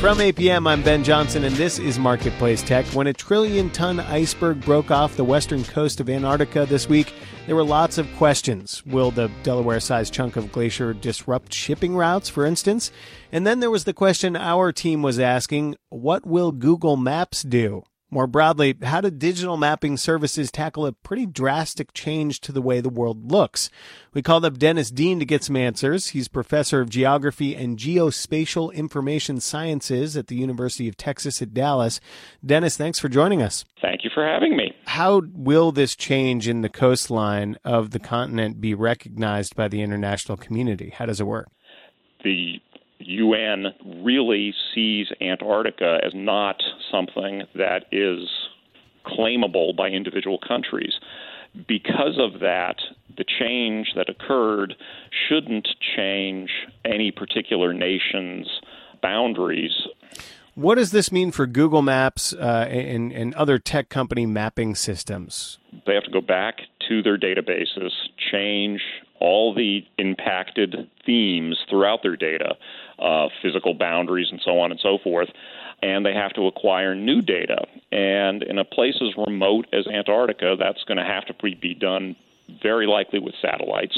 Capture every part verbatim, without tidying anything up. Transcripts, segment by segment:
From A P M, I'm Ben Johnson, and this is Marketplace Tech. When a trillion-ton iceberg broke off the western coast of Antarctica this week, there were lots of questions. Will the Delaware-sized chunk of glacier disrupt shipping routes, for instance? And then there was the question our team was asking, what will Google Maps do? More broadly, how do digital mapping services tackle a pretty drastic change to the way the world looks? We called up Dennis Dean to get some answers. He's professor of geography and geospatial information sciences at the University of Texas at Dallas. Dennis, thanks for joining us. Thank you for having me. How will this change in the coastline of the continent be recognized by the international community? How does it work? The U N really sees Antarctica as not something that is claimable by individual countries. Because of that, the change that occurred shouldn't change any particular nation's boundaries. What does this mean for Google Maps uh, and, and other tech company mapping systems? They have to go back to their databases, change all the impacted themes throughout their data, uh, physical boundaries and so on and so forth, and they have to acquire new data. And in a place as remote as Antarctica, that's going to have to be done very likely with satellites.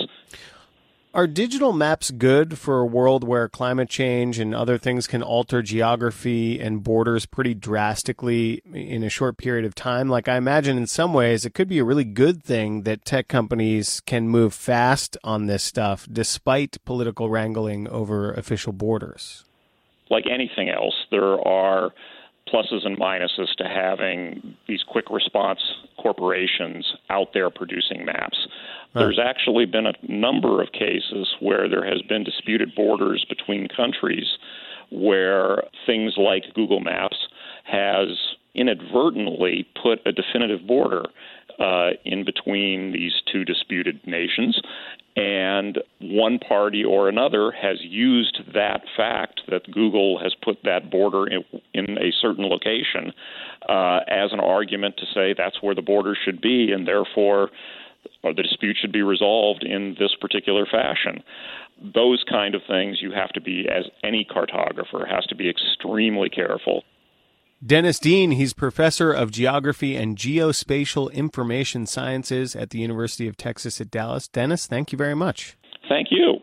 Are digital maps good for a world where climate change and other things can alter geography and borders pretty drastically in a short period of time? Like, I imagine in some ways it could be a really good thing that tech companies can move fast on this stuff despite political wrangling over official borders. Like anything else, there are pluses and minuses to having these quick response corporations out there producing maps. There's actually been a number of cases where there has been disputed borders between countries where things like Google Maps has inadvertently put a definitive border uh, in between these two disputed nations, and one party or another has used that fact that Google has put that border in, in a certain location uh, as an argument to say that's where the border should be, and therefore or the dispute should be resolved in this particular fashion. Those kind of things you have to be, as any cartographer, has to be extremely careful. Dennis Dean, he's professor of geography and geospatial information sciences at the University of Texas at Dallas. Dennis, thank you very much. Thank you.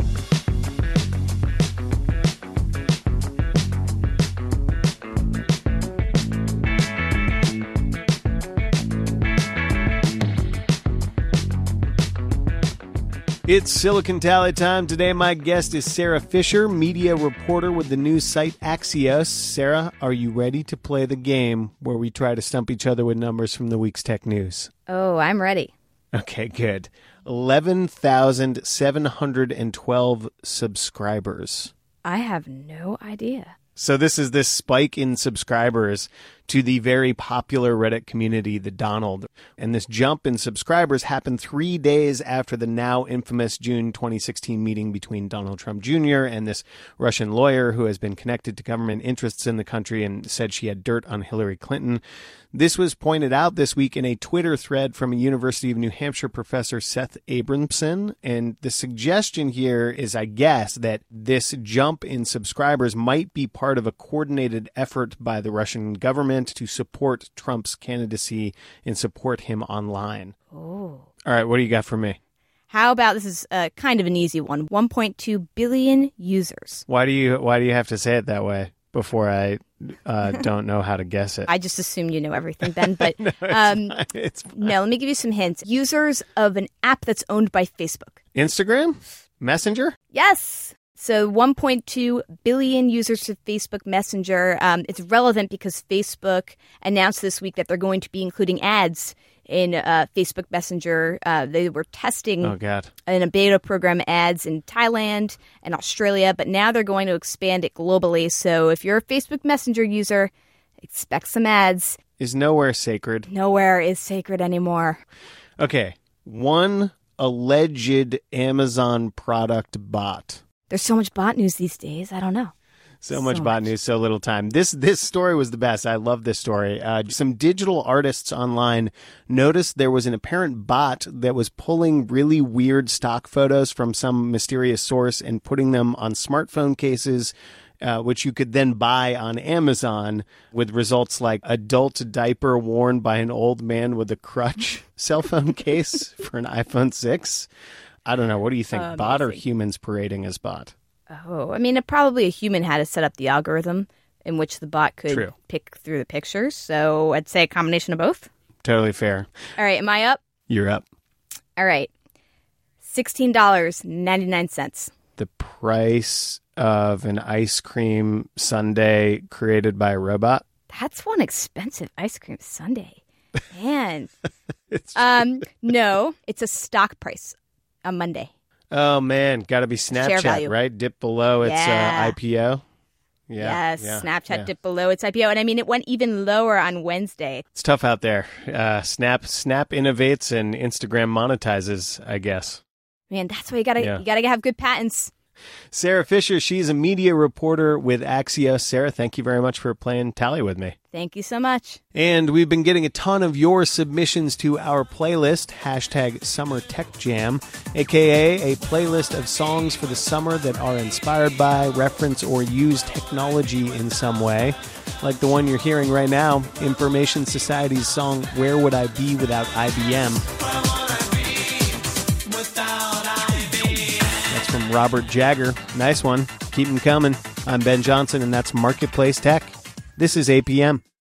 It's Silicon Tally time. Today, my guest is Sarah Fisher, media reporter with the news site Axios. Sarah, are you ready to play the game where we try to stump each other with numbers from the week's tech news? Oh, I'm ready. Okay, good. eleven thousand seven hundred twelve subscribers. I have no idea. So this is this spike in subscribers to the very popular Reddit community, the Donald. And this jump in subscribers happened three days after the now infamous June twenty sixteen meeting between Donald Trump Junior and this Russian lawyer who has been connected to government interests in the country and said she had dirt on Hillary Clinton. This was pointed out this week in a Twitter thread from a University of New Hampshire professor, Seth Abramson. And the suggestion here is, I guess, that this jump in subscribers might be part of a coordinated effort by the Russian government to support Trump's candidacy and support him online. Oh. All right, what do you got for me? How about, this is uh, kind of an easy one, one point two billion users. Why do you why do you have to say it that way before I uh, don't know how to guess it? I just assume you know everything, Ben. But no, it's um, fine. It's fine. No, let me give you some hints. Users of an app that's owned by Facebook. Instagram? Messenger? Yes. So one point two billion users of Facebook Messenger. Um, it's relevant because Facebook announced this week that they're going to be including ads in uh, Facebook Messenger. Uh, they were testing oh, God. in a beta program ads in Thailand and Australia, but now they're going to expand it globally. So if you're a Facebook Messenger user, expect some ads. Is nowhere sacred? Nowhere is sacred anymore. Okay. One alleged Amazon product bot. There's so much bot news these days. I don't know. So much so bot much. news, so little time. This this story was the best. I love this story. Uh, some digital artists online noticed there was an apparent bot that was pulling really weird stock photos from some mysterious source and putting them on smartphone cases uh, which you could then buy on Amazon with results like adult diaper worn by an old man with a crutch, cell phone case for an iPhone six. I don't know. What do you think? Amazing. Bot or humans parading as bot? Oh, I mean, it, probably a human had to set up the algorithm in which the bot could True. pick through the pictures. So I'd say a combination of both. Totally fair. All right. Am I up? You're up. All right. sixteen dollars and ninety-nine cents. The price of an ice cream sundae created by a robot. That's one expensive ice cream sundae. Man. um, no, it's a stock price on Monday. Oh, man. Got to be Share Snapchat, value. right? Dip below its Yeah. uh, I P O. Yeah, yes, yeah, Snapchat yeah. dipped below its I P O. And I mean, it went even lower on Wednesday. It's tough out there. Uh, Snap Snap innovates and Instagram monetizes, I guess. Man, that's why you gotta Yeah. you gotta have good patents. Sarah Fisher, she's a media reporter with Axios. Sarah, thank you very much for playing Tally with me. Thank you so much. And we've been getting a ton of your submissions to our playlist, hashtag Summer Tech Jam, a k a a playlist of songs for the summer that are inspired by, reference, or use technology in some way. Like the one you're hearing right now, Information Society's song, Where Would I Be Without I B M? That's from Robert Jagger. Nice one. Keep them coming. I'm Ben Johnson, and that's Marketplace Tech. This is A P M.